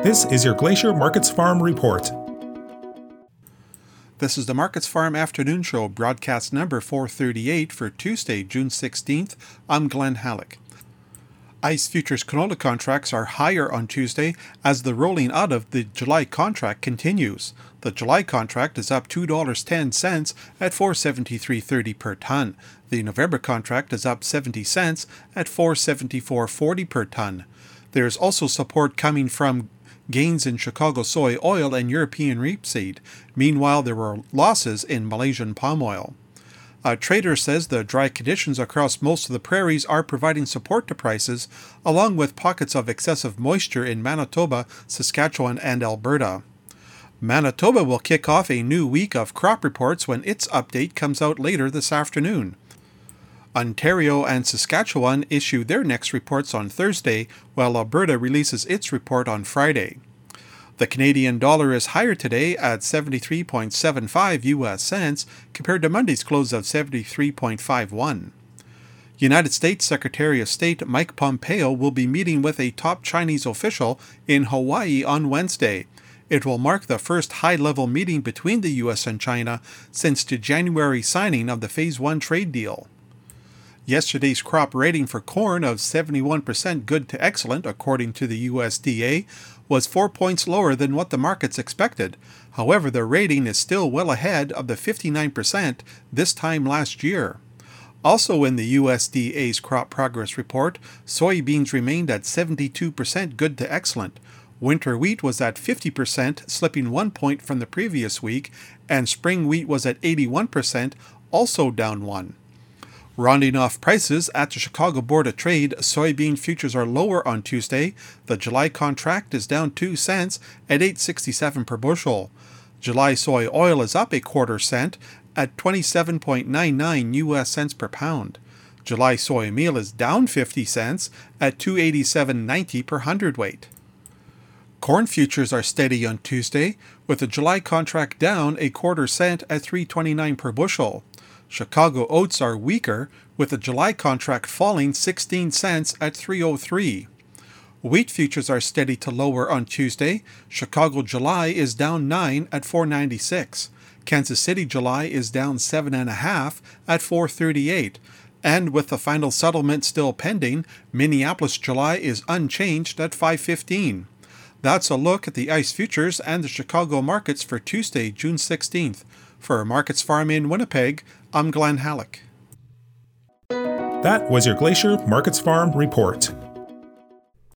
This is your Glacier Markets Farm Report. This is the Markets Farm Afternoon Show, broadcast number 438 for Tuesday, June 16th. I'm Glenn Halleck. ICE futures canola contracts are higher on Tuesday as the rolling out of the July contract continues. The July contract is up $2.10 at $473.30 per ton. The November contract is up 70 cents at $474.40 per ton. There is also support coming from gains in Chicago soy oil and European rapeseed. Meanwhile, there were losses in Malaysian palm oil. A trader says the dry conditions across most of the prairies are providing support to prices, along with pockets of excessive moisture in Manitoba, Saskatchewan, and Alberta. Manitoba will kick off a new week of crop reports when its update comes out later this afternoon. Ontario and Saskatchewan issue their next reports on Thursday, while Alberta releases its report on Friday. The Canadian dollar is higher today at 73.75 US cents compared to Monday's close of 73.51. United States Secretary of State Mike Pompeo will be meeting with a top Chinese official in Hawaii on Wednesday. It will mark the first high-level meeting between the U.S. and China since the January signing of the Phase 1 trade deal. Yesterday's crop rating for corn of 71% good to excellent, according to the USDA, was 4 points lower than what the markets expected. However, the rating is still well ahead of the 59% this time last year. Also in the USDA's crop progress report, soybeans remained at 72% good to excellent. Winter wheat was at 50%, slipping 1 point from the previous week, and spring wheat was at 81%, also down 1. Rounding off prices at the Chicago Board of Trade, soybean futures are lower on Tuesday. The July contract is down 2 cents at $8.67 per bushel. July soy oil is up a quarter cent at 27.99 US cents per pound. July soy meal is down 50 cents at $287.90 per hundredweight. Corn futures are steady on Tuesday, with the July contract down a quarter cent at $3.29 per bushel. Chicago oats are weaker, with the July contract falling 16 cents at $3.03. Wheat futures are steady to lower on Tuesday. Chicago July is down 9 at $4.96. Kansas City July is down 7.5 at $4.38. And with the final settlement still pending, Minneapolis July is unchanged at $5.15. That's a look at the ICE futures and the Chicago markets for Tuesday, June 16th. For Markets Farm in Winnipeg, I'm Glenn Halleck. That was your Glacier Markets Farm Report.